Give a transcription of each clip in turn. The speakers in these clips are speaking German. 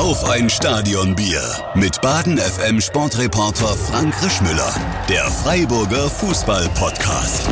Auf ein Stadionbier mit Baden FM Sportreporter Frank Rischmüller. Der Freiburger Fußball-Podcast.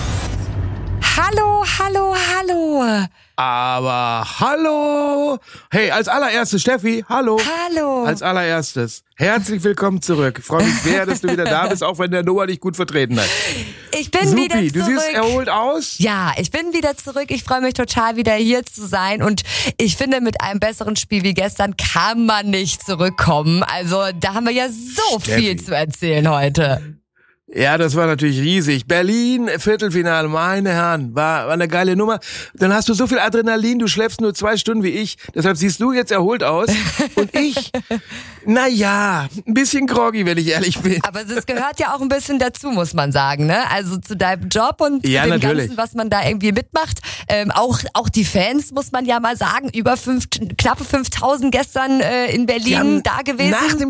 Hallo, hallo, hallo. Aber hallo! Hey, als allererstes, Steffi, hallo! Hallo! Als allererstes, herzlich willkommen zurück. Ich freue mich sehr, dass du wieder da bist, auch wenn der Noah dich gut vertreten hat. Ich bin wieder zurück. Du siehst erholt aus? Ja, ich bin wieder zurück. Ich freue mich total, wieder hier zu sein. Und ich finde, mit einem besseren Spiel wie gestern kann man nicht zurückkommen. Also, da haben wir ja so viel zu erzählen heute. Ja, das war natürlich riesig. Berlin, Viertelfinale, meine Herren, war eine geile Nummer. Dann hast du so viel Adrenalin, du schläfst nur 2 Stunden wie ich. Deshalb siehst du jetzt erholt aus. Und ich, naja, ein bisschen groggy, wenn ich ehrlich bin. Aber es gehört ja auch ein bisschen dazu, muss man sagen, ne? Also zu deinem Job und zu dem Ganzen, was man da irgendwie mitmacht. Auch die Fans, muss man ja mal sagen, knappe 5.000 gestern in Berlin da gewesen.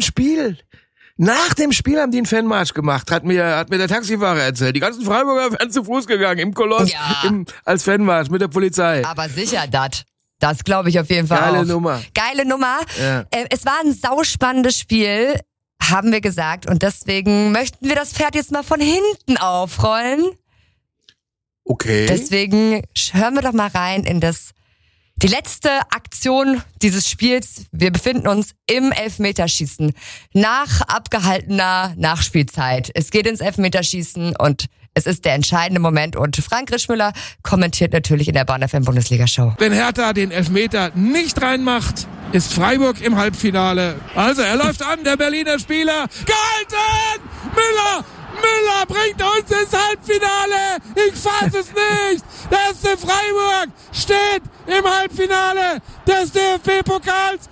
Nach dem Spiel haben die einen Fanmarsch gemacht, hat mir der Taxifahrer erzählt. Die ganzen Freiburger wären zu Fuß gegangen, im Koloss, als Fanmarsch mit der Polizei. Aber sicher, das glaube ich auf jeden Fall Geile auch. Nummer. Ja. Es war ein sauspannendes Spiel, haben wir gesagt. Und deswegen möchten wir das Pferd jetzt mal von hinten aufrollen. Okay. Deswegen hören wir doch mal rein in die letzte Aktion dieses Spiels. Wir befinden uns im Elfmeterschießen nach abgehaltener Nachspielzeit. Es geht ins Elfmeterschießen und es ist der entscheidende Moment. Und Frank Rischmüller kommentiert natürlich in der Baden FM Bundesliga-Show. Wenn Hertha den Elfmeter nicht reinmacht, ist Freiburg im Halbfinale. Also er läuft an, der Berliner Spieler. Gehalten! Müller bringt uns ins Halbfinale! Ich fass es nicht! Der SC Freiburg steht im Halbfinale des DFB-Pokals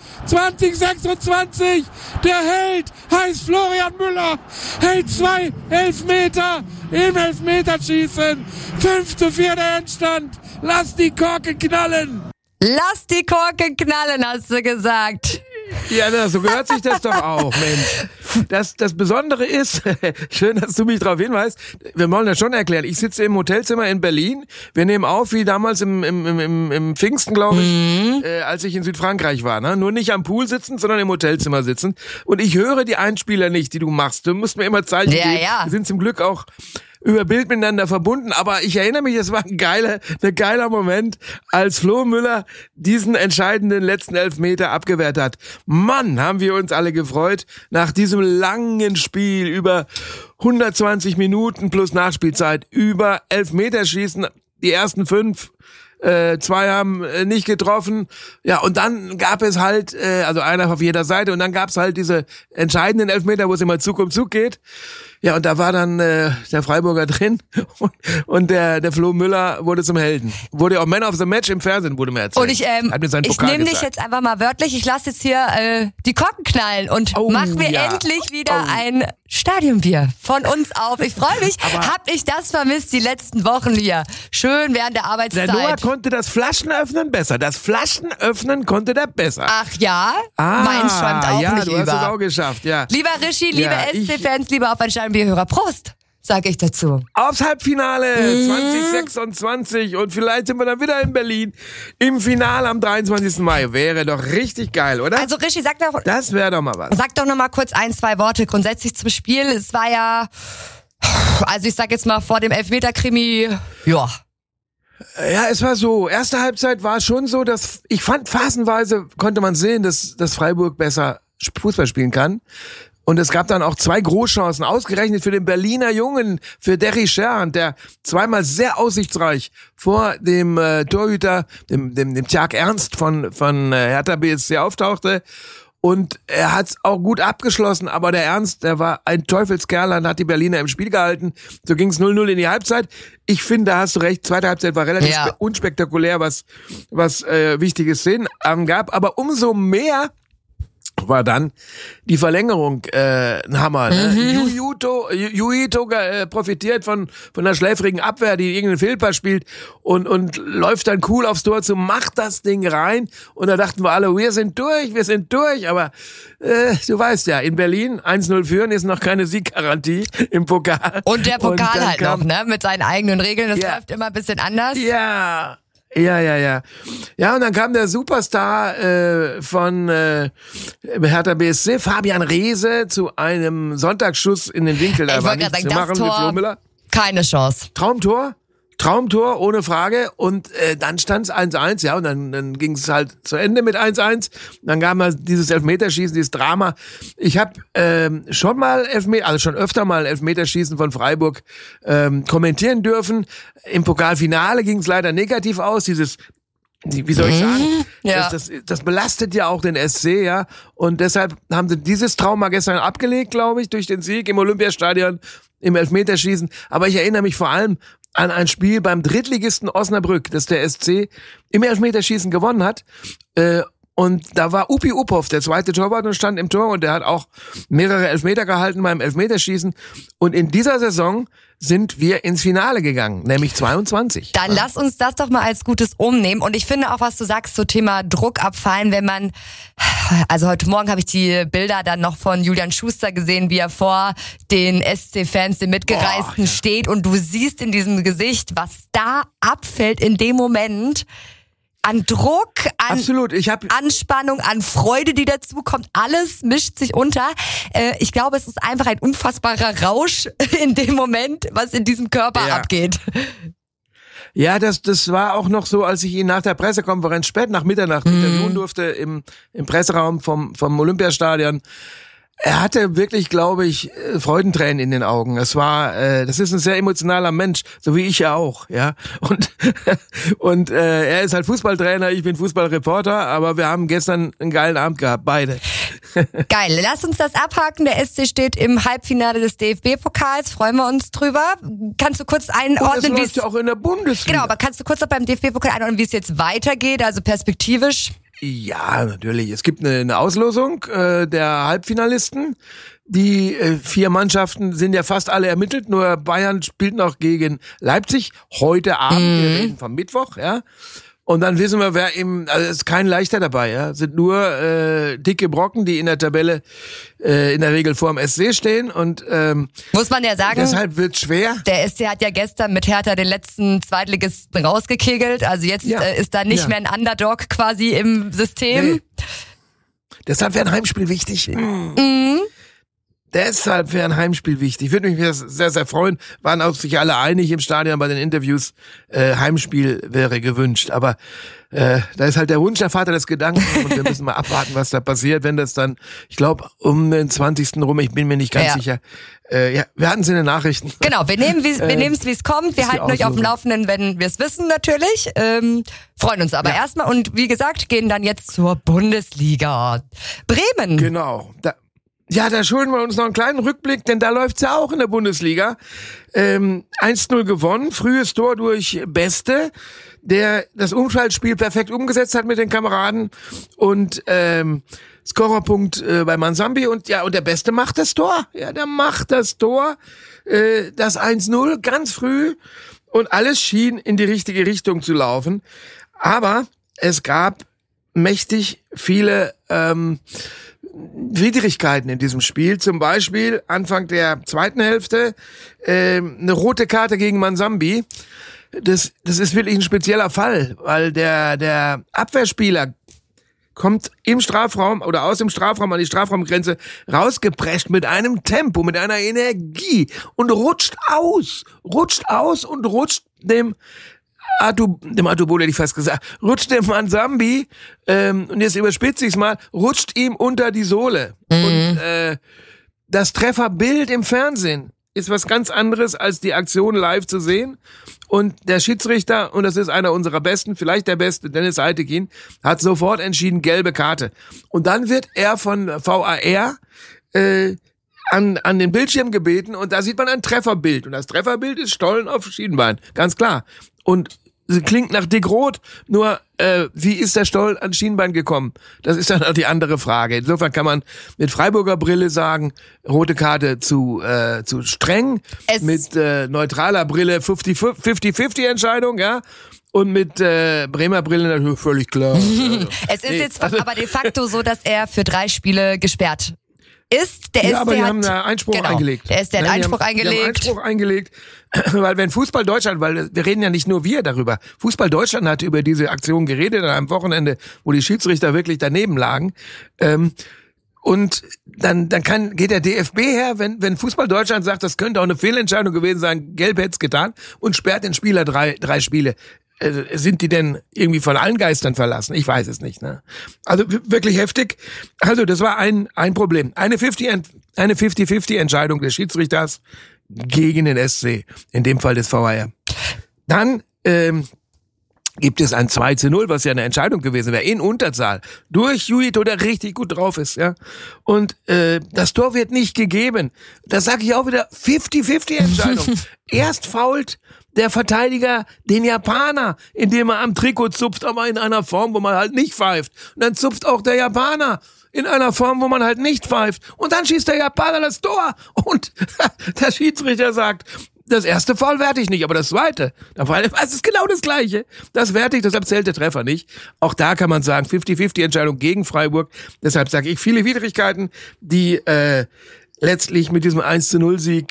2026. Der Held heißt Florian Müller, hält 2 Elfmeter im Elfmeterschießen. 5:4 der Endstand. Lass die Korken knallen! Lass die Korken knallen, hast du gesagt. Ja, so gehört sich das doch auch, Mensch. Das Besondere ist, schön, dass du mich darauf hinweist, wir wollen das schon erklären. Ich sitze im Hotelzimmer in Berlin. Wir nehmen auf, wie damals im Pfingsten, glaube ich, als ich in Südfrankreich war. Ne? Nur nicht am Pool sitzen, sondern im Hotelzimmer sitzen. Und ich höre die Einspieler nicht, die du machst. Du musst mir immer Zeichen geben. Ja. Wir sind zum Glück auch über Bild miteinander verbunden, aber ich erinnere mich, es war ein geiler Moment, als Flo Müller diesen entscheidenden letzten Elfmeter abgewehrt hat. Mann, haben wir uns alle gefreut, nach diesem langen Spiel über 120 Minuten plus Nachspielzeit, über Elfmeterschießen, die ersten 5, 2 haben nicht getroffen. Ja, und dann gab es halt, also einer auf jeder Seite, und dann gab es halt diese entscheidenden Elfmeter, wo es immer Zug um Zug geht. Ja, und da war dann der Freiburger drin und der Flo Müller wurde zum Helden. Wurde auch Man of the Match im Fernsehen, wurde mir erzählt. Und ich nehme dich jetzt einfach mal wörtlich, ich lasse jetzt hier die Korken knallen und mach mir endlich wieder ein Stadionbier von uns auf. Ich freue mich. Hab ich das vermisst die letzten Wochen hier. Schön während der Arbeitszeit. Der Noah konnte das Flaschenöffnen besser. Das Flaschenöffnen konnte der besser. Ach ja? Meins schäumt auch nicht du über. Hast es auch geschafft, ja. Lieber Rischi, liebe SC-Fans, lieber auf ein Stadionbierhörer, Prost, sag ich dazu. Aufs Halbfinale 2026 und vielleicht sind wir dann wieder in Berlin im Finale am 23. Mai. Wäre doch richtig geil, oder? Also Rischi, das wäre doch mal was. Sag doch noch mal kurz 1, 2 Worte grundsätzlich zum Spiel. Es war ja, also ich sag jetzt mal vor dem Elfmeter-Krimi, ja. Ja, es war so. Erste Halbzeit war schon so, dass ich fand, phasenweise konnte man sehen, dass Freiburg besser Fußball spielen kann. Und es gab dann auch 2 Großchancen, ausgerechnet für den Berliner Jungen, für Derry Scherhand, der zweimal sehr aussichtsreich vor dem Torhüter, dem Tjag Ernst von Hertha BSC auftauchte. Und er hat's auch gut abgeschlossen, aber der Ernst, der war ein Teufelskerl und hat die Berliner im Spiel gehalten. So ging's 0-0 in die Halbzeit. Ich finde, da hast du recht, zweite Halbzeit war relativ unspektakulär, was wichtige Szenen angab. Aber umso mehr war dann die Verlängerung ein Hammer. Ne? Juito profitiert von einer schläfrigen Abwehr, die irgendeinen Fehlpass spielt und läuft dann cool aufs Tor zu, macht das Ding rein. Und da dachten wir alle, wir sind durch. Aber du weißt ja, in Berlin 1-0 führen ist noch keine Sieggarantie im Pokal. Und der Pokal halt noch, ne? Mit seinen eigenen Regeln, das läuft immer ein bisschen anders. Ja. Ja, und dann kam der Superstar von Hertha BSC, Fabian Reese, zu einem Sonntagsschuss in den Winkel. Da Ich war wollte nichts gerade zu sagen, machen mit Flo Müller. keine Chance. Traumtor, ohne Frage. Und dann stand es 1-1, ja, und dann ging es halt zu Ende mit 1-1. Dann gab es dieses Elfmeterschießen, dieses Drama. Ich habe schon öfter mal Elfmeterschießen von Freiburg kommentieren dürfen. Im Pokalfinale ging es leider negativ aus, wie soll ich sagen? Ja. Das belastet ja auch den SC, ja. Und deshalb haben sie dieses Trauma gestern abgelegt, glaube ich, durch den Sieg im Olympiastadion im Elfmeterschießen. Aber ich erinnere mich vor allem an ein Spiel beim Drittligisten Osnabrück, das der SC im Elfmeterschießen gewonnen hat. Und da war Upi Uphoff, der zweite Torwart, und stand im Tor, und der hat auch mehrere Elfmeter gehalten beim Elfmeterschießen. Und in dieser Saison sind wir ins Finale gegangen, nämlich 22. Dann lass uns das doch mal als Gutes umnehmen. Und ich finde auch, was du sagst, so Thema Druck abfallen, wenn man, also heute Morgen habe ich die Bilder dann noch von Julian Schuster gesehen, wie er vor den SC-Fans, den Mitgereisten, steht, und du siehst in diesem Gesicht, was da abfällt in dem Moment. An Druck, an Absolut. Anspannung, an Freude, die dazu kommt. Alles mischt sich unter. Ich glaube, es ist einfach ein unfassbarer Rausch in dem Moment, was in diesem Körper abgeht. Ja, das war auch noch so, als ich ihn nach der Pressekonferenz spät nach Mitternacht interviewen durfte im Presseraum vom Olympiastadion. Er hatte wirklich, glaube ich, Freudentränen in den Augen. Das ist ein sehr emotionaler Mensch, so wie ich ja auch, ja. Und er ist halt Fußballtrainer, ich bin Fußballreporter, aber wir haben gestern einen geilen Abend gehabt, beide. Geil, lass uns das abhaken. Der SC steht im Halbfinale des DFB-Pokals, freuen wir uns drüber. Kannst du kurz einordnen, wie es... Das läuft ja auch in der Bundesliga. Genau, aber kannst du kurz noch beim DFB-Pokal einordnen, wie es jetzt weitergeht, also perspektivisch? Ja, natürlich. Es gibt eine Auslosung der Halbfinalisten. Die 4 Mannschaften sind ja fast alle ermittelt, nur Bayern spielt noch gegen Leipzig heute Abend, wir reden vom Mittwoch, ja. Und dann wissen wir, also ist kein Leichter dabei, ja. Sind nur dicke Brocken, die in der Tabelle in der Regel vor dem SC stehen, und muss man ja sagen, deshalb wird's schwer. Der SC hat ja gestern mit Hertha den letzten Zweitligisten rausgekegelt, also jetzt ist da nicht mehr ein Underdog quasi im System. Nee. Deshalb wäre ein Heimspiel wichtig. Deshalb wäre ein Heimspiel wichtig. Ich würde mich sehr, sehr freuen. Waren auch sich alle einig im Stadion bei den Interviews. Heimspiel wäre gewünscht. Aber da ist halt der Wunsch der Vater des Gedanken, und wir müssen mal abwarten, was da passiert, wenn das dann, ich glaube, um den 20. rum, ich bin mir nicht ganz sicher. Wir hatten es in den Nachrichten. Genau, wir nehmen es, wie es kommt. Wir halten euch auf dem Laufenden, wenn wir es wissen, natürlich. Freuen uns aber erstmal, und wie gesagt, gehen dann jetzt zur Bundesliga. Bremen. Genau. Da schulden wir uns noch einen kleinen Rückblick, denn da läuft's ja auch in der Bundesliga. 1-0 gewonnen, frühes Tor durch Beste, der das Umschaltspiel perfekt umgesetzt hat mit den Kameraden, und Scorerpunkt bei Mansambi, und der Beste macht das Tor. Ja, der macht das Tor, das 1-0 ganz früh, und alles schien in die richtige Richtung zu laufen. Aber es gab mächtig viele Widrigkeiten in diesem Spiel. Zum Beispiel Anfang der zweiten Hälfte eine rote Karte gegen Mansambi. Das ist wirklich ein spezieller Fall, weil der Abwehrspieler kommt im Strafraum oder aus dem Strafraum an die Strafraumgrenze rausgeprescht mit einem Tempo, mit einer Energie, und rutscht aus und rutscht dem Atubolo hätte ich fast gesagt, rutscht dem Mansambi, und jetzt überspitze ich es mal, rutscht ihm unter die Sohle. Und das Trefferbild im Fernsehen ist was ganz anderes, als die Aktion live zu sehen. Und der Schiedsrichter, und das ist einer unserer Besten, vielleicht der Beste, Dennis Eitekin, hat sofort entschieden, gelbe Karte. Und dann wird er von VAR an den Bildschirm gebeten, und da sieht man ein Trefferbild. Und das Trefferbild ist Stollen auf Schienbein, ganz klar. Und klingt nach Dick Roth, nur wie ist der Stoll an Schienbein gekommen? Das ist dann auch die andere Frage. Insofern kann man mit Freiburger Brille sagen, rote Karte zu streng, mit neutraler Brille 50-50 Entscheidung, ja. Und mit Bremer Brille natürlich völlig klar. Es ist jetzt aber de facto so, dass er für 3 Spiele gesperrt ist, der SC aber die haben einen Einspruch eingelegt. Der SC hat Einspruch eingelegt. Die haben Einspruch eingelegt, weil wenn Fußball Deutschland, weil wir reden ja nicht nur wir darüber, Fußball Deutschland hat über diese Aktion geredet an einem Wochenende, wo die Schiedsrichter wirklich daneben lagen. Und dann geht der DFB her, wenn Fußball Deutschland sagt, das könnte auch eine Fehlentscheidung gewesen sein, gelb hätte es getan, und sperrt den Spieler drei Spiele. Sind die denn irgendwie von allen Geistern verlassen? Ich weiß es nicht. Ne? Also wirklich heftig. Also das war ein Problem. Eine 50-50 Entscheidung des Schiedsrichters gegen den SC, in dem Fall des VAR. Dann gibt es ein 2:0, was ja eine Entscheidung gewesen wäre, in Unterzahl, durch Juito, der richtig gut drauf ist. Ja. Und das Tor wird nicht gegeben. Das sage ich auch wieder, 50-50 Entscheidung. Erst fault der Verteidiger den Japaner, indem er am Trikot zupft, aber in einer Form, wo man halt nicht pfeift. Und dann zupft auch der Japaner in einer Form, wo man halt nicht pfeift. Und dann schießt der Japaner das Tor. Und der Schiedsrichter sagt, das erste Foul werte ich nicht, aber das zweite, das ist genau das Gleiche. Das werte ich, deshalb zählt der Treffer nicht. Auch da kann man sagen, 50-50 Entscheidung gegen Freiburg. Deshalb sage ich, viele Widrigkeiten, die letztlich mit diesem 1:0-Sieg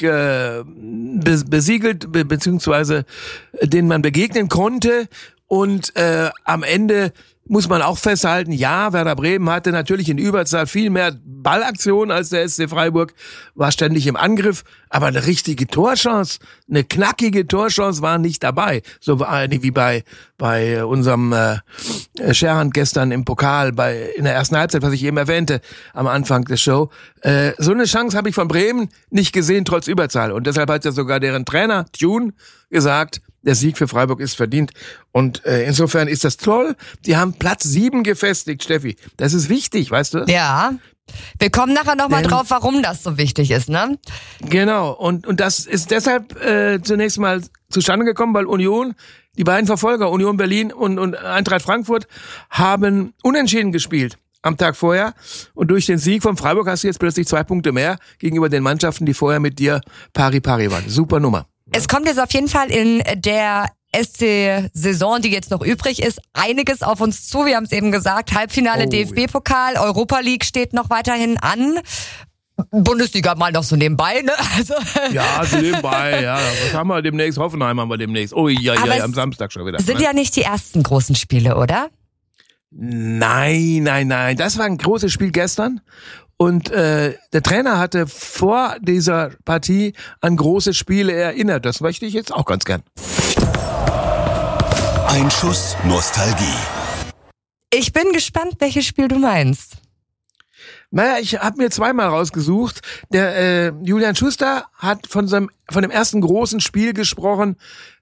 besiegelt, beziehungsweise denen man begegnen konnte. Und am Ende muss man auch festhalten, ja, Werder Bremen hatte natürlich in Überzahl viel mehr Ballaktionen als der SC Freiburg, war ständig im Angriff, aber eine richtige Torchance, eine knackige Torchance war nicht dabei. So wie bei unserem Scherhand gestern im Pokal, in der ersten Halbzeit, was ich eben erwähnte, am Anfang der Show. So eine Chance habe ich von Bremen nicht gesehen, trotz Überzahl. Und deshalb hat ja sogar deren Trainer, Thune, gesagt, der Sieg für Freiburg ist verdient. Und insofern ist das toll. Die haben Platz 7 gefestigt, Steffi. Das ist wichtig, weißt du? Ja. Wir kommen nachher nochmal drauf, warum das so wichtig ist, ne? Genau. Und das ist deshalb zunächst mal zustande gekommen, weil Union, die beiden Verfolger, Union Berlin und Eintracht Frankfurt, haben unentschieden gespielt am Tag vorher. Und durch den Sieg von Freiburg hast du jetzt plötzlich 2 Punkte mehr gegenüber den Mannschaften, die vorher mit dir pari-pari waren. Super Nummer. Es kommt jetzt auf jeden Fall in der SC-Saison, die jetzt noch übrig ist, einiges auf uns zu. Wir haben es eben gesagt, Halbfinale DFB-Pokal, Europa League steht noch weiterhin an. Bundesliga mal noch so nebenbei, ne? Also ja, so nebenbei, ja. Was haben wir demnächst? Hoffenheim haben wir demnächst. Oh ja, am Samstag schon wieder. Sind ja nicht die ersten großen Spiele, oder? Nein. Das war ein großes Spiel gestern. Und der Trainer hatte vor dieser Partie an große Spiele erinnert. Das möchte ich jetzt auch ganz gern. Ein Schuss Nostalgie. Ich bin gespannt, welches Spiel du meinst. Naja, ich habe mir zweimal rausgesucht. Der Julian Schuster hat von dem ersten großen Spiel gesprochen,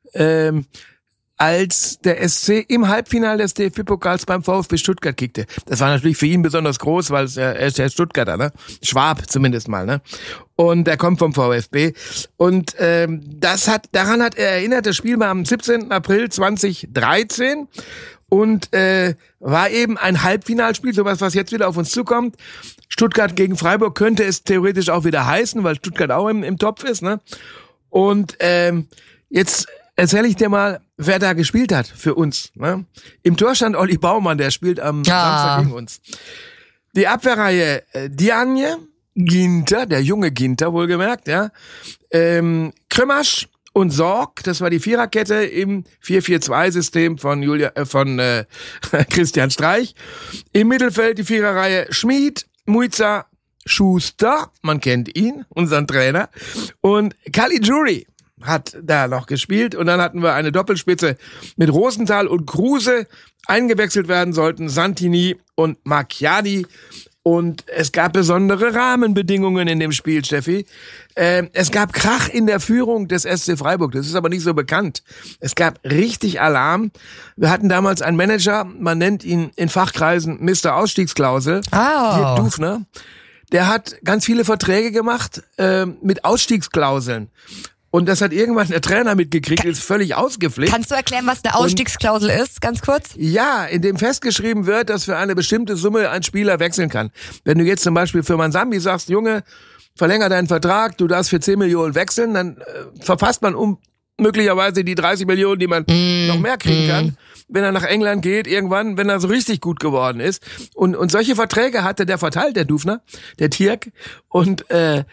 als der SC im Halbfinale des DFB-Pokals beim VfB Stuttgart kickte. Das war natürlich für ihn besonders groß, weil er ist ja Stuttgarter, ne? Schwab zumindest mal, ne? Und er kommt vom VfB. Und daran hat er erinnert, das Spiel war am 17. April 2013 und war eben ein Halbfinalspiel, sowas, was jetzt wieder auf uns zukommt. Stuttgart gegen Freiburg könnte es theoretisch auch wieder heißen, weil Stuttgart auch im Topf ist, ne? Und jetzt erzähle ich dir mal, wer da gespielt hat für uns. Ne? Im Tor stand Olli Baumann, der spielt am Samstag gegen uns. Die Abwehrreihe Diagne, Ginter, der junge Ginter wohlgemerkt, ja. Krömasch und Sorg, das war die Viererkette im 4-4-2-System von Christian Streich. Im Mittelfeld die Viererreihe Schmid, Muiza, Schuster, man kennt ihn, unseren Trainer, und Caligiuri hat da noch gespielt. Und dann hatten wir eine Doppelspitze mit Rosenthal und Kruse. Eingewechselt werden sollten Santini und Macchiadi. Und es gab besondere Rahmenbedingungen in dem Spiel, Steffi. Es gab Krach in der Führung des SC Freiburg. Das ist aber nicht so bekannt. Es gab richtig Alarm. Wir hatten damals einen Manager, man nennt ihn in Fachkreisen Mr. Ausstiegsklausel. Dirk Dufner. Der hat ganz viele Verträge gemacht mit Ausstiegsklauseln. Und das hat irgendwann der Trainer mitgekriegt, ist völlig ausgeflippt. Kannst du erklären, was eine Ausstiegsklausel ist, ganz kurz? Ja, in dem festgeschrieben wird, dass für eine bestimmte Summe ein Spieler wechseln kann. Wenn du jetzt zum Beispiel für Mansambi sagst, Junge, verlänger deinen Vertrag, du darfst für 10 Millionen wechseln, dann verpasst man möglicherweise die 30 Millionen, die man noch mehr kriegen kann, wenn er nach England geht, irgendwann, wenn er so richtig gut geworden ist. Und solche Verträge hatte der verteilt, der Dufner, der Tierk. Und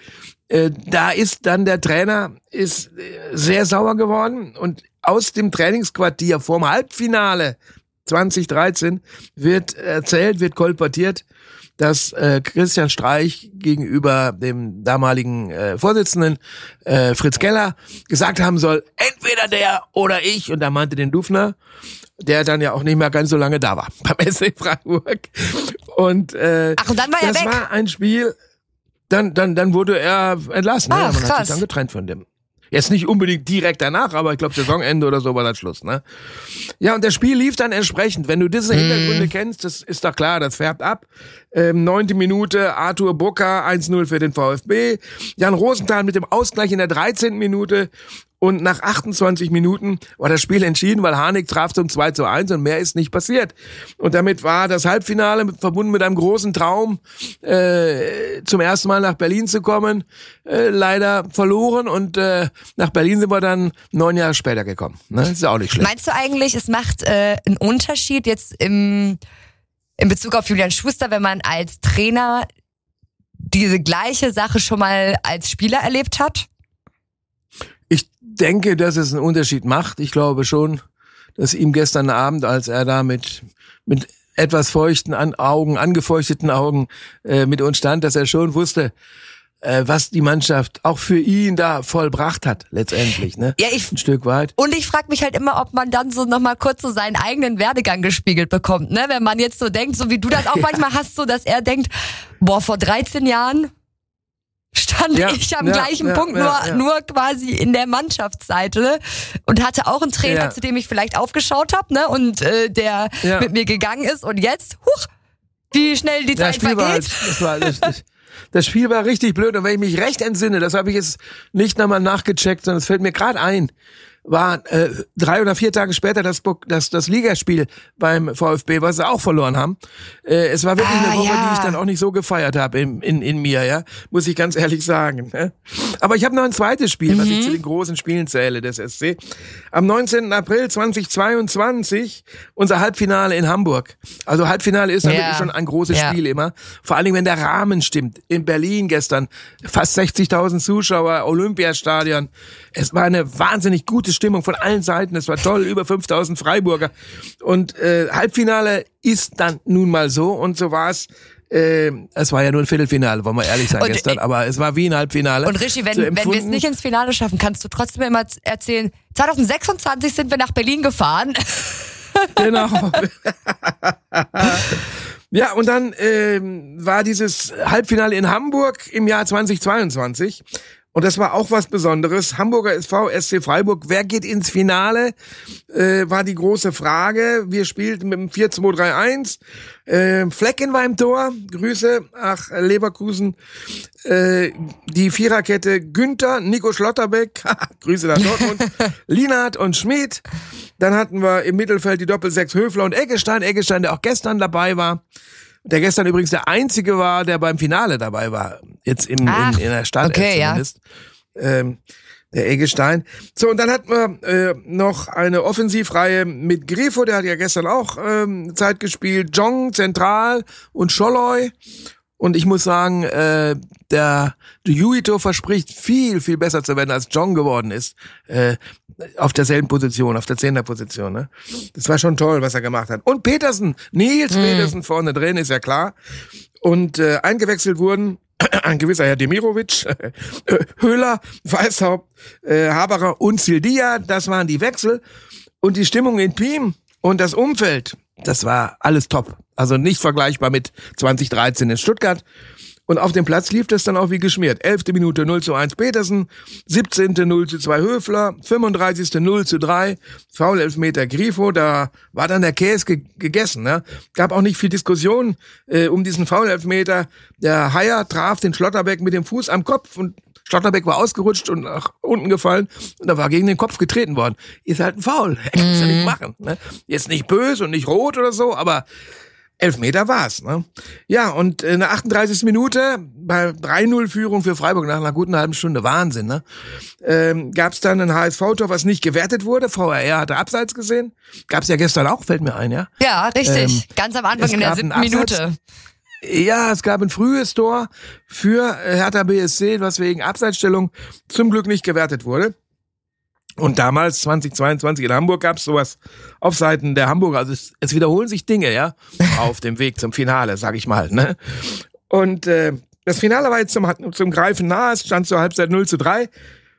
da ist dann der Trainer ist sehr sauer geworden. Und aus dem Trainingsquartier vorm Halbfinale 2013 wird kolportiert, dass Christian Streich gegenüber dem damaligen Vorsitzenden Fritz Keller gesagt haben soll, entweder der oder ich, und da meinte den Dufner, der dann ja auch nicht mehr ganz so lange da war beim SC Freiburg. Und, und dann war er weg. Das war ein Spiel, dann wurde er entlassen. Ach, man krass. hat sich dann getrennt von dem. Jetzt nicht unbedingt direkt danach, aber ich glaube Saisonende oder so war dann Schluss, ne? Ja, und das Spiel lief dann entsprechend. Wenn du diese Hintergründe kennst, das ist doch klar, das färbt ab. 9. Minute, Arthur Bucker, 1-0 für den VfB. Jan Rosenthal mit dem Ausgleich in der 13. Minute. Und nach 28 Minuten war das Spiel entschieden, weil Harnik traf zum 2-1 und mehr ist nicht passiert. Und damit war das Halbfinale verbunden mit einem großen Traum, zum ersten Mal nach Berlin zu kommen, leider verloren. Und nach Berlin sind wir dann 9 Jahre später gekommen. Ne? Ist ja auch nicht schlecht. Meinst du eigentlich, es macht einen Unterschied jetzt in Bezug auf Julian Schuster, wenn man als Trainer diese gleiche Sache schon mal als Spieler erlebt hat? Ich denke, dass es einen Unterschied macht. Ich glaube schon, dass ihm gestern Abend, als er da mit etwas feuchten Augen, angefeuchteten Augen mit uns stand, dass er schon wusste, was die Mannschaft auch für ihn da vollbracht hat, letztendlich, ne? Ja, ein Stück weit. Und ich frage mich halt immer, ob man dann so nochmal kurz so seinen eigenen Werdegang gespiegelt bekommt, ne? Wenn man jetzt so denkt, so wie du das auch manchmal hast, so dass er denkt, boah, vor 13 Jahren stand ich am gleichen Punkt, nur quasi in der Mannschaftsseite und hatte auch einen Trainer, zu dem ich vielleicht aufgeschaut habe, ne? Und der mit mir gegangen ist und jetzt, wie schnell die Zeit vergeht. Das Spiel war richtig blöd und wenn ich mich recht entsinne, das habe ich jetzt nicht nochmal nachgecheckt, sondern es fällt mir gerade ein, war 3 oder 4 Tage später das Ligaspiel beim VfB, was sie auch verloren haben. Es war wirklich eine Woche, die ich dann auch nicht so gefeiert habe in mir, ja, muss ich ganz ehrlich sagen. Ne? Aber ich habe noch ein zweites Spiel, was ich zu den großen Spielen zähle des SC. Am 19. April 2022 unser Halbfinale in Hamburg. Also Halbfinale ist dann wirklich schon ein großes Spiel immer. Vor allen Dingen, wenn der Rahmen stimmt. In Berlin gestern fast 60.000 Zuschauer, Olympiastadion. Es war eine wahnsinnig gute Stimmung von allen Seiten. Es war toll, über 5.000 Freiburger. Und Halbfinale ist dann nun mal so. Und so war es. Es war ja nur ein Viertelfinale, wollen wir ehrlich sein, gestern. Aber es war wie ein Halbfinale. Und Richie, wenn wir es nicht ins Finale schaffen, kannst du trotzdem immer erzählen, 2026 sind wir nach Berlin gefahren. Genau. Ja, und dann war dieses Halbfinale in Hamburg im Jahr 2022. Und das war auch was Besonderes. Hamburger SV, SC Freiburg. Wer geht ins Finale? War die große Frage. Wir spielten mit dem 4-2-3-1. Flecken war im Tor. Grüße. Ach, Leverkusen. Die Viererkette Günther, Nico Schlotterbeck. Grüße nach Dortmund. Lienhardt und Schmid. Dann hatten wir im Mittelfeld die Doppel-6 Höfler und Eggestein. Eggestein, der auch gestern dabei war. Der gestern übrigens der Einzige war, der beim Finale dabei war. Jetzt in der Stadt zumindest. Der Eggestein. So, und dann hatten wir noch eine Offensivreihe mit Grifo, der hat ja gestern auch Zeit gespielt. Jong zentral und Scholloy. Und ich muss sagen, der Juito verspricht viel, viel besser zu werden, als Jong geworden ist. Auf derselben Position, auf der 10er-Position. Ne? Das war schon toll, was er gemacht hat. Und Petersen, Nils Petersen vorne drin, ist ja klar. Und eingewechselt wurden ein gewisser Herr Demirovic, Höhler, Weishaupt, Haberer und Sildia. Das waren die Wechsel. Und die Stimmung in Piem und das Umfeld, das war alles top. Also nicht vergleichbar mit 2013 in Stuttgart. Und auf dem Platz lief das dann auch wie geschmiert. 11. Minute 0-1 Petersen, 17. 0-2 Höfler, 35. 0-3, Foul-Elfmeter Grifo, da war dann der Käse gegessen. Ne? Gab auch nicht viel Diskussion um diesen Foul-Elfmeter. Der Haier traf den Schlotterbeck mit dem Fuß am Kopf und Schlotterbeck war ausgerutscht und nach unten gefallen und da war gegen den Kopf getreten worden. Ist halt ein Foul, kannst du ja nicht machen. Ne? Jetzt nicht böse und nicht rot oder so, aber Elfmeter war's, ne? Ja, und in der 38. Minute, bei 3-0-Führung für Freiburg nach einer guten halben Stunde, Wahnsinn, ne? Gab's dann ein HSV-Tor, was nicht gewertet wurde. VAR hatte Abseits gesehen. Gab's ja gestern auch, fällt mir ein, ja? Ja, richtig. Ganz am Anfang in der 7. Minute. Ja, es gab ein frühes Tor für Hertha BSC, was wegen Abseitsstellung zum Glück nicht gewertet wurde. Und damals, 2022 in Hamburg, gab's sowas auf Seiten der Hamburger. Also es wiederholen sich Dinge, ja, auf dem Weg zum Finale, sag ich mal, ne? Und das Finale war jetzt zum Greifen nahe, es stand zur Halbzeit 0-3.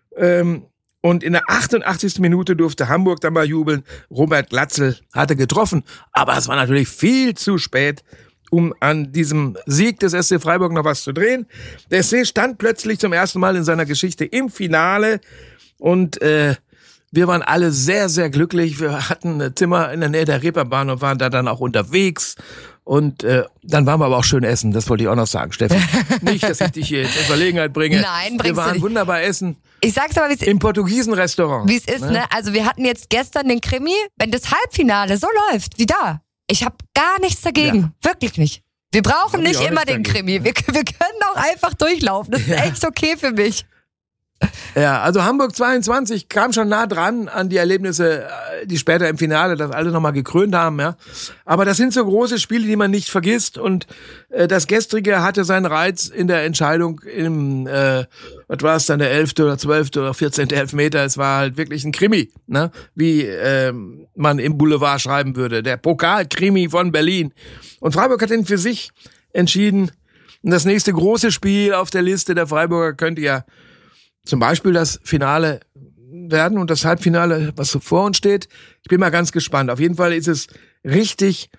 Und in der 88. Minute durfte Hamburg dann mal jubeln. Robert Glatzel hatte getroffen, aber es war natürlich viel zu spät, um an diesem Sieg des SC Freiburg noch was zu drehen. Der SC stand plötzlich zum ersten Mal in seiner Geschichte im Finale und wir waren alle sehr, sehr glücklich. Wir hatten Zimmer in der Nähe der Reeperbahn und waren da dann auch unterwegs. Und dann waren wir aber auch schön essen. Das wollte ich auch noch sagen, Steffi. Nicht, dass ich dich hier in Verlegenheit bringe. Nein, bringst du nicht. Wir waren wunderbar essen. Ich sag's aber, wie es im portugiesischen Restaurant. Wie es ist, ne? Also wir hatten jetzt gestern den Krimi. Wenn das Halbfinale so läuft wie da, ich habe gar nichts dagegen. Ja. Wirklich nicht. Wir brauchen nicht immer den Krimi. Wir können auch einfach durchlaufen. Das ist echt okay für mich. Ja, also Hamburg 22 kam schon nah dran an die Erlebnisse, die später im Finale das alle nochmal gekrönt haben, ja. Aber das sind so große Spiele, die man nicht vergisst und das Gestrige hatte seinen Reiz in der Entscheidung im, was war es dann, der 11. oder 12. oder 14. Elfmeter. Es war halt wirklich ein Krimi, ne, wie man im Boulevard schreiben würde. Der Pokalkrimi von Berlin. Und Freiburg hat ihn für sich entschieden. Und das nächste große Spiel auf der Liste der Freiburger könnte ja zum Beispiel das Finale werden und das Halbfinale, was so vor uns steht. Ich bin mal ganz gespannt. Auf jeden Fall ist es richtig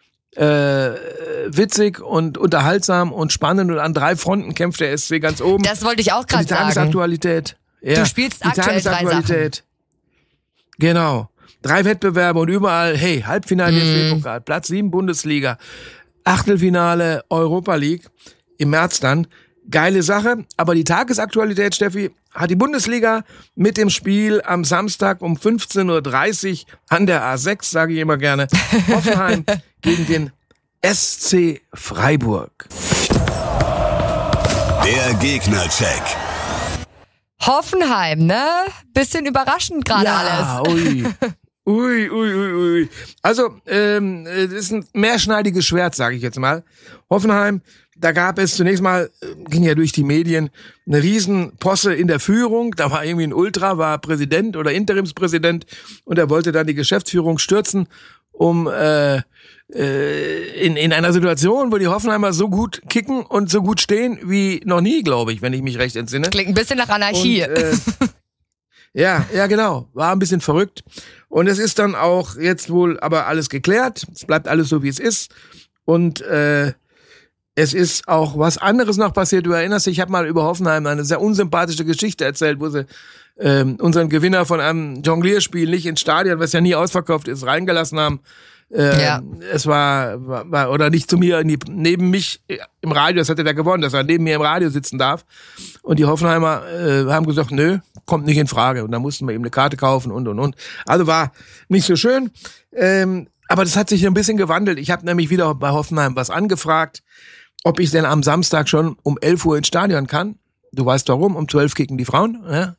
witzig und unterhaltsam und spannend und an 3 Fronten kämpft der SC ganz oben. Das wollte ich auch gerade sagen. Die Tagesaktualität. Ja, du spielst aktuell 3 Sachen. Genau. 3 Wettbewerbe und überall, hey, Halbfinale DFB-Pokal, Platz 7 Bundesliga, Achtelfinale Europa League im März dann. Geile Sache, aber die Tagesaktualität, Steffi, hat die Bundesliga mit dem Spiel am Samstag um 15.30 Uhr an der A6, sage ich immer gerne, Hoffenheim gegen den SC Freiburg. Der Gegnercheck. Hoffenheim, ne? Bisschen überraschend gerade alles. Ui. Also, das ist ein mehrschneidiges Schwert, sage ich jetzt mal. Hoffenheim, da gab es zunächst mal, ging ja durch die Medien, eine Riesenposse in der Führung. Da war irgendwie ein Ultra, war Präsident oder Interimspräsident und er wollte dann die Geschäftsführung stürzen, um in einer Situation, wo die Hoffenheimer so gut kicken und so gut stehen wie noch nie, glaube ich, wenn ich mich recht entsinne. Klingt ein bisschen nach Anarchie. Und, ja, genau. War ein bisschen verrückt. Und es ist dann auch jetzt wohl aber alles geklärt. Es bleibt alles so, wie es ist. Und es ist auch was anderes noch passiert. Du erinnerst dich, ich habe mal über Hoffenheim eine sehr unsympathische Geschichte erzählt, wo sie unseren Gewinner von einem Jonglierspiel nicht ins Stadion, was ja nie ausverkauft ist, reingelassen haben. Es war oder nicht zu mir, neben mich im Radio, das hatte der gewonnen, dass er neben mir im Radio sitzen darf. Und die Hoffenheimer haben gesagt, nö, kommt nicht in Frage. Und dann mussten wir eben eine Karte kaufen und. Also war nicht so schön. Aber das hat sich ein bisschen gewandelt. Ich habe nämlich wieder bei Hoffenheim was angefragt, ob ich denn am Samstag schon um 11 Uhr ins Stadion kann. Du weißt warum, um 12 kicken die Frauen, ja,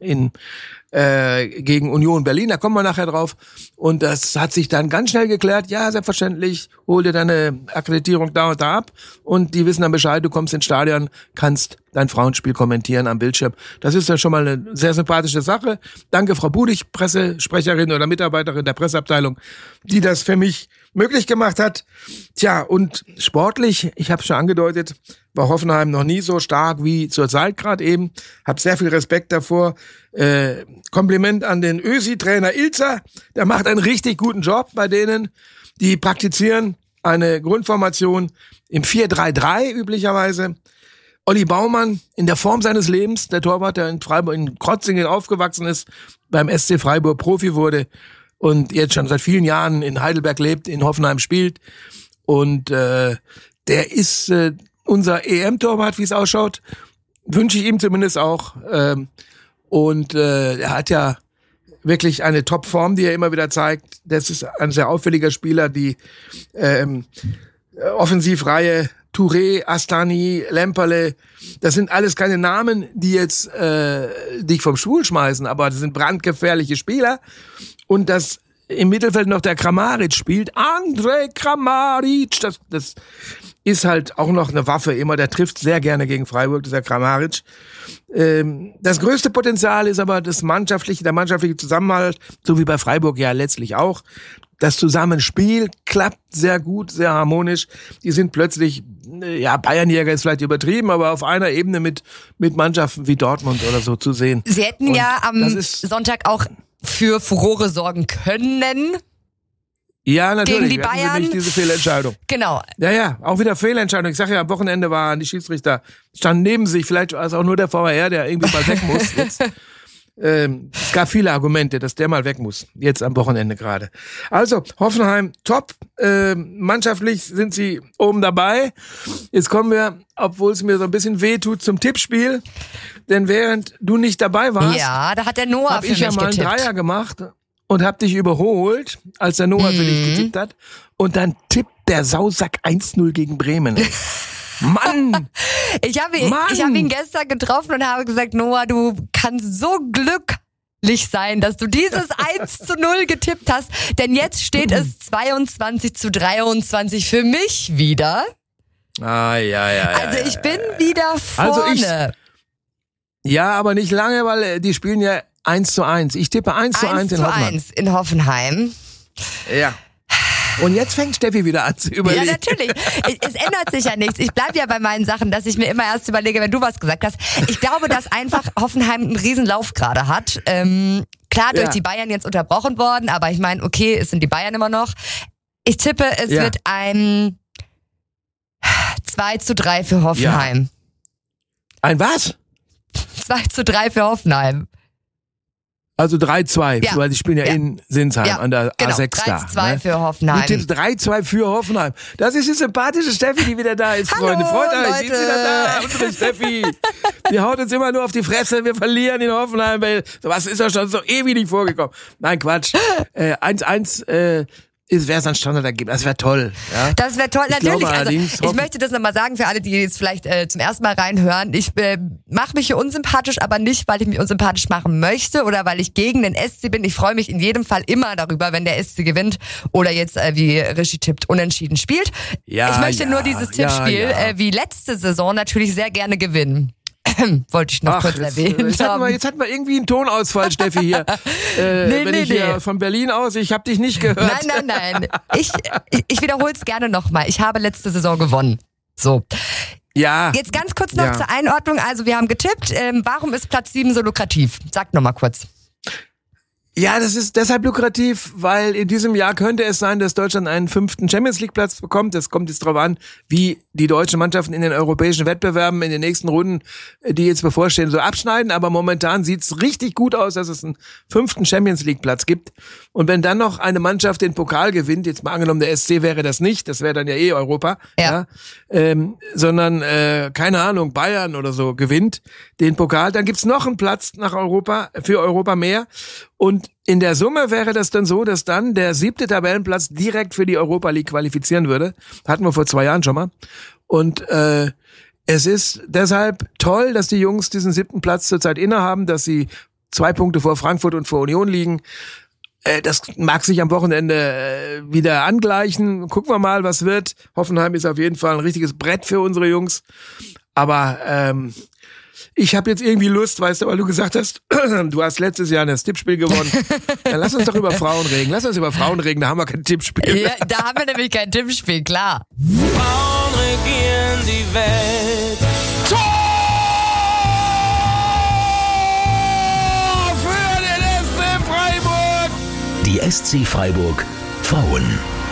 gegen Union Berlin, da kommen wir nachher drauf. Und das hat sich dann ganz schnell geklärt, ja, selbstverständlich, hol dir deine Akkreditierung da und da ab und die wissen dann Bescheid, du kommst ins Stadion, kannst dein Frauenspiel kommentieren am Bildschirm. Das ist ja schon mal eine sehr sympathische Sache. Danke, Frau Budig, Pressesprecherin oder Mitarbeiterin der Presseabteilung, die das für mich möglich gemacht hat. Tja, und sportlich, ich habe es schon angedeutet, war Hoffenheim noch nie so stark wie zur Zeit gerade eben. Hab sehr viel Respekt davor. Kompliment an den Ösi-Trainer Ilzer. Der macht einen richtig guten Job bei denen. Die praktizieren eine Grundformation im 4-3-3 üblicherweise. Olli Baumann in der Form seines Lebens, der Torwart, der in Freiburg, in Krotzingen aufgewachsen ist, beim SC Freiburg Profi wurde und jetzt schon seit vielen Jahren in Heidelberg lebt, in Hoffenheim spielt. Und der ist unser EM-Torwart, wie es ausschaut. Wünsche ich ihm zumindest auch. Und er hat ja wirklich eine Top-Form, die er immer wieder zeigt. Das ist ein sehr auffälliger Spieler, die Offensivreihe, Touré, Astani, Lemperle, das sind alles keine Namen, die jetzt dich vom Stuhl schmeißen, aber das sind brandgefährliche Spieler. Und dass im Mittelfeld noch der Kramaric spielt, Andrej Kramaric, das ist halt auch noch eine Waffe immer, der trifft sehr gerne gegen Freiburg, dieser Kramaric. Das größte Potenzial ist aber der mannschaftliche Zusammenhalt, so wie bei Freiburg ja letztlich auch. Das Zusammenspiel klappt sehr gut, sehr harmonisch. Die sind plötzlich, Bayernjäger ist vielleicht übertrieben, aber auf einer Ebene mit Mannschaften wie Dortmund oder so zu sehen. Sie hätten am Sonntag auch für Furore sorgen können. Ja, natürlich. Gegen die Bayern. Nicht diese Fehlentscheidung. Genau. Ja, auch wieder Fehlentscheidung. Ich sage ja, am Wochenende waren die Schiedsrichter, standen neben sich, vielleicht war es auch nur der VAR, der irgendwie mal weg muss jetzt. Es gab viele Argumente, dass der mal weg muss. Jetzt am Wochenende gerade. Also, Hoffenheim, top. Mannschaftlich sind sie oben dabei. Jetzt kommen wir, obwohl es mir so ein bisschen weh tut, zum Tippspiel. Denn während du nicht dabei warst, ja, da hat der Noah habe ich ja mal einen Dreier gemacht und habe dich überholt, als der Noah für dich getippt hat. Und dann tippt der Sausack 1-0 gegen Bremen. Mann! Ich habe ihn gestern getroffen und habe gesagt, Noah, du kannst so glücklich sein, dass du dieses 1-0 getippt hast, denn jetzt steht es 22-23 für mich wieder. Also ich bin wieder vorne. Ja, aber nicht lange, weil die spielen ja 1-1. Ich tippe 1-1 in Hoffenheim. 1-1 in Hoffenheim. Ja. Und jetzt fängt Steffi wieder an zu überlegen. Ja, natürlich. Es ändert sich ja nichts. Ich bleibe ja bei meinen Sachen, dass ich mir immer erst überlege, wenn du was gesagt hast. Ich glaube, dass einfach Hoffenheim einen Riesenlauf gerade hat. Klar, durch die Bayern jetzt unterbrochen worden, aber ich meine, okay, es sind die Bayern immer noch. Ich tippe, es wird ein 2-3 für Hoffenheim. Ja. Ein was? 2-3 für Hoffenheim. Also 3-2, weil die spielen ja in Sinsheim an der A6 da. 3-2 für Hoffenheim. Du tippst 3-2 für Hoffenheim. Das ist die sympathische Steffi, die wieder da ist, Freunde. Freut euch, die ist wieder da. Unsere Steffi. Die haut uns immer nur auf die Fresse. Wir verlieren in Hoffenheim. Was ist ja schon so ewig nicht vorgekommen. Nein, Quatsch. 1-1 wäre es ein Standardergebnis. Das wäre toll. Ja? Das wäre toll, natürlich. Also, ich möchte das nochmal sagen für alle, die jetzt vielleicht zum ersten Mal reinhören. Ich mache mich hier unsympathisch, aber nicht, weil ich mich unsympathisch machen möchte oder weil ich gegen den SC bin. Ich freue mich in jedem Fall immer darüber, wenn der SC gewinnt oder jetzt, wie Rishi tippt, unentschieden spielt. Ich möchte nur dieses Tippspiel wie letzte Saison natürlich sehr gerne gewinnen. Wollte ich noch kurz erwähnen. Jetzt hatten wir irgendwie einen Tonausfall, Steffi, hier. Hier von Berlin aus, ich habe dich nicht gehört. Nein. Ich wiederhole es gerne nochmal. Ich habe letzte Saison gewonnen. So. Ja. Jetzt ganz kurz noch zur Einordnung. Also wir haben getippt. Warum ist Platz 7 so lukrativ? Sag nochmal kurz. Ja, das ist deshalb lukrativ, weil in diesem Jahr könnte es sein, dass Deutschland einen 5. Champions-League-Platz bekommt. Das kommt jetzt drauf an, wie die deutschen Mannschaften in den europäischen Wettbewerben in den nächsten Runden, die jetzt bevorstehen, so abschneiden. Aber momentan sieht's richtig gut aus, dass es einen 5. Champions-League-Platz gibt. Und wenn dann noch eine Mannschaft den Pokal gewinnt, jetzt mal angenommen, der SC wäre das nicht, das wäre dann ja Europa, sondern, keine Ahnung, Bayern oder so gewinnt den Pokal, dann gibt's noch einen Platz nach Europa, für Europa mehr. Und in der Summe wäre das dann so, dass dann der 7. Tabellenplatz direkt für die Europa League qualifizieren würde. Hatten wir vor 2 Jahren schon mal. Und es ist deshalb toll, dass die Jungs diesen 7. Platz zurzeit innehaben, dass sie 2 Punkte vor Frankfurt und vor Union liegen. Das mag sich am Wochenende wieder angleichen. Gucken wir mal, was wird. Hoffenheim ist auf jeden Fall ein richtiges Brett für unsere Jungs. Aber ich habe jetzt irgendwie Lust, weißt du, weil du gesagt hast, du hast letztes Jahr das Tippspiel gewonnen. Dann lass uns doch über Frauen reden. Da haben wir kein Tippspiel. Ja, da haben wir nämlich kein Tippspiel, klar. Frauen regieren die Welt. Tor für den SC Freiburg. Die SC Freiburg Frauen.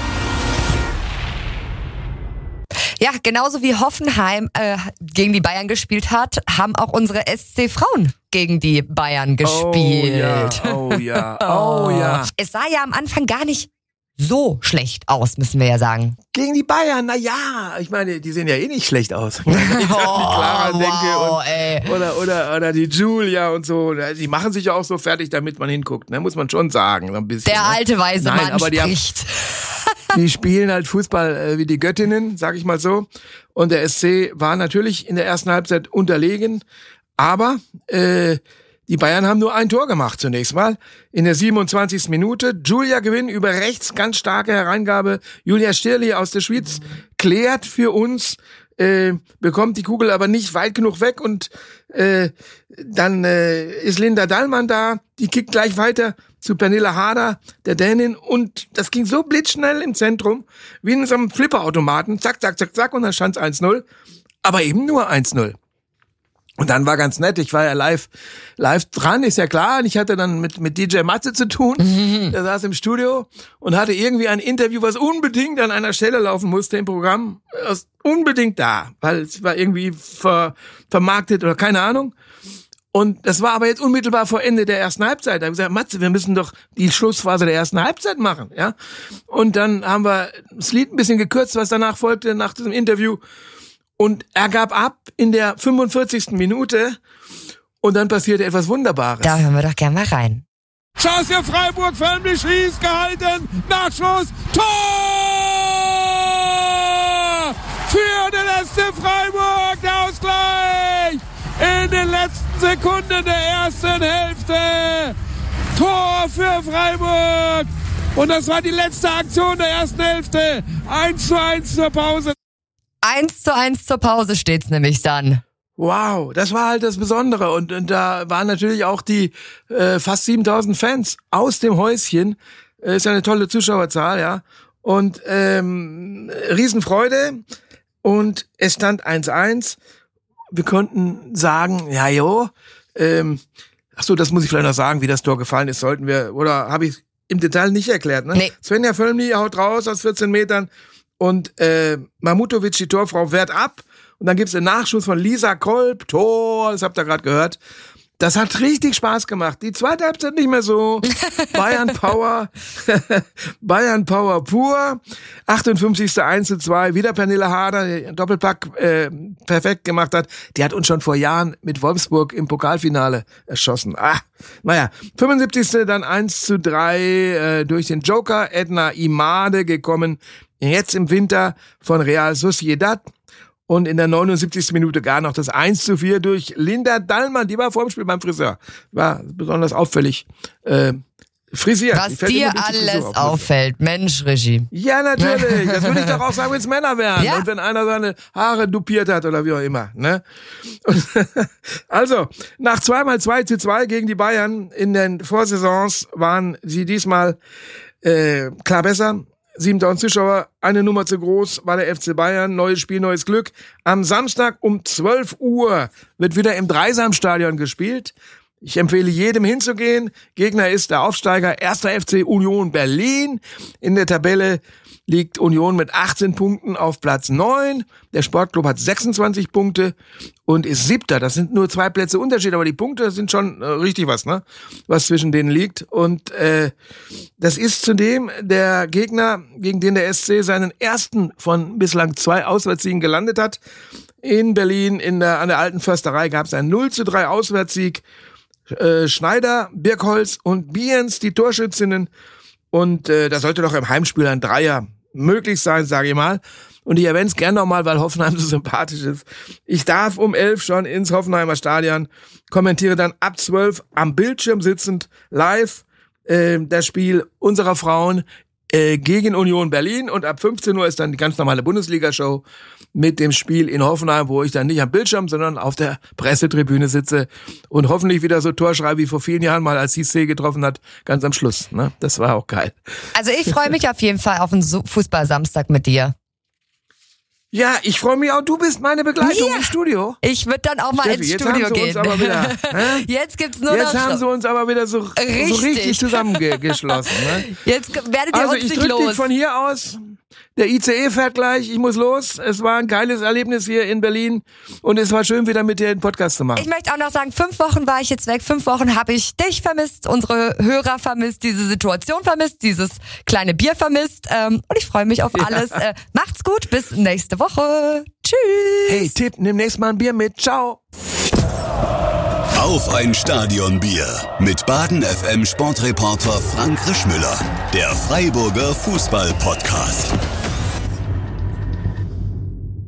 Ja, genauso wie Hoffenheim gegen die Bayern gespielt hat, haben auch unsere SC-Frauen gegen die Bayern gespielt. Oh ja. Es sah ja am Anfang gar nicht so schlecht aus, müssen wir ja sagen. Gegen die Bayern, na ja, ich meine, die sehen ja eh nicht schlecht aus. Wenn ich an die Clara denke oder die Julia und so, die machen sich ja auch so fertig, damit man hinguckt, ne? Muss man schon sagen, so ein bisschen. Der alte weise Mann aber spricht. Die spielen halt Fußball wie die Göttinnen, sag ich mal so. Und der SC war natürlich in der ersten Halbzeit unterlegen. Aber die Bayern haben nur ein Tor gemacht zunächst mal. In der 27. Minute. Julia gewinnt über rechts, ganz starke Hereingabe. Julia Stirli aus der Schweiz klärt für uns, bekommt die Kugel aber nicht weit genug weg. Und dann ist Linda Dallmann da. Die kickt gleich weiter zu Pernille Harder, der Dänin. Und das ging so blitzschnell im Zentrum, wie in so einem Flipperautomaten. Zack, zack, zack, zack. Und dann stand es 1-0. Aber eben nur 1-0. Und dann war ganz nett, ich war ja live dran, ist ja klar. Und ich hatte dann mit DJ Matze zu tun. Der saß im Studio und hatte irgendwie ein Interview, was unbedingt an einer Stelle laufen musste im Programm. Unbedingt da, weil es war irgendwie vermarktet oder keine Ahnung. Und das war aber jetzt unmittelbar vor Ende der ersten Halbzeit. Da habe ich gesagt, Matze, wir müssen doch die Schlussphase der ersten Halbzeit machen, ja. Und dann haben wir das Lied ein bisschen gekürzt, was danach folgte, nach diesem Interview. Und er gab ab in der 45. Minute und dann passierte etwas Wunderbares. Da hören wir doch gerne mal rein. Chance für Freiburg, förmlich Ries gehalten, Nachschuss, Tor! Für den SC Freiburg, der Ausgleich! In den letzten Sekunden der ersten Hälfte. Tor für Freiburg! Und das war die letzte Aktion der ersten Hälfte. 1:1 zur Pause. 1:1 zur Pause steht's nämlich dann. Wow, das war halt das Besondere. Und da waren natürlich auch die fast 7.000 Fans aus dem Häuschen. Ist ja eine tolle Zuschauerzahl, ja. Und Riesenfreude. Und es stand 1:1. Wir konnten sagen, achso, das muss ich vielleicht noch sagen, wie das Tor gefallen ist, sollten wir, oder habe ich im Detail nicht erklärt, ne? Nee. Svenja Völmli haut raus aus 14 Metern. Und Mamutovic, die Torfrau, wehrt ab. Und dann gibt's den Nachschuss von Lisa Kolb. Tor, das habt ihr gerade gehört. Das hat richtig Spaß gemacht. Die zweite Halbzeit nicht mehr so. Bayern Power. Bayern Power pur. 58. 1:2. Wieder Pernille Harder, die den Doppelpack perfekt gemacht hat. Die hat uns schon vor Jahren mit Wolfsburg im Pokalfinale erschossen. 75. dann 1:3 durch den Joker. Edna Imade gekommen. Jetzt im Winter von Real Sociedad. Und in der 79. Minute gar noch das 1:4 durch Linda Dallmann. Die war vor dem Spiel beim Friseur. War besonders auffällig frisiert. Was dir alles auffällt. Mensch, Regie. Ja, natürlich. Das würde ich doch auch sagen, wenn es Männer wären. Ja. Und wenn einer seine Haare dupiert hat oder wie auch immer. Ne? Also, nach 2x2:2 gegen die Bayern in den Vorsaisons waren sie diesmal klar besser. 7.000 Zuschauer, eine Nummer zu groß, war der FC Bayern. Neues Spiel, neues Glück. Am Samstag um 12 Uhr wird wieder im Dreisamstadion gespielt. Ich empfehle jedem hinzugehen. Gegner ist der Aufsteiger 1. FC Union Berlin. In der Tabelle liegt Union mit 18 Punkten auf Platz 9. Der Sportclub hat 26 Punkte und ist 7. Das sind nur 2 Plätze Unterschied, aber die Punkte sind schon richtig was, ne? Was zwischen denen liegt. Und das ist zudem der Gegner, gegen den der SC seinen ersten von bislang 2 Auswärtssiegen gelandet hat. In Berlin an der Alten Försterei gab es einen 0:3 Auswärtssieg. Schneider, Birkholz und Biens, die Torschützinnen. Und da sollte doch im Heimspiel ein Dreier möglich sein, sage ich mal. Und ich erwähne es gerne nochmal, weil Hoffenheim so sympathisch ist. Ich darf um 11 schon ins Hoffenheimer Stadion, kommentiere dann ab 12 am Bildschirm sitzend live das Spiel unserer Frauen gegen Union Berlin. Und ab 15 Uhr ist dann die ganz normale Bundesliga-Show mit dem Spiel in Hoffenheim, wo ich dann nicht am Bildschirm, sondern auf der Pressetribüne sitze und hoffentlich wieder so Tor schreibe wie vor vielen Jahren mal, als Cissé getroffen hat, ganz am Schluss. Ne? Das war auch geil. Also ich freue mich auf jeden Fall auf einen Fußball-Samstag mit dir. Ja, ich freue mich auch. Du bist meine Begleitung im Studio. Ich würde dann auch mal Steffi, ins Studio gehen. Uns aber wieder, jetzt gibt's nur jetzt noch... haben sie uns aber wieder so richtig zusammengeschlossen. Ne? Jetzt werdet ihr also uns ich nicht drück los. dich von hier aus. Der ICE fährt gleich. Ich muss los. Es war ein geiles Erlebnis hier in Berlin. Und es war schön, wieder mit dir einen Podcast zu machen. Ich möchte auch noch sagen, 5 Wochen war ich jetzt weg. 5 Wochen habe ich dich vermisst, unsere Hörer vermisst, diese Situation vermisst, dieses kleine Bier vermisst. Und ich freue mich auf alles. Macht's gut, bis nächste Woche. Tschüss. Hey, Tipp, nimm nächstes Mal ein Bier mit. Ciao. Auf ein Stadionbier mit Baden FM Sportreporter Frank Rischmüller. Der Freiburger Fußball-Podcast.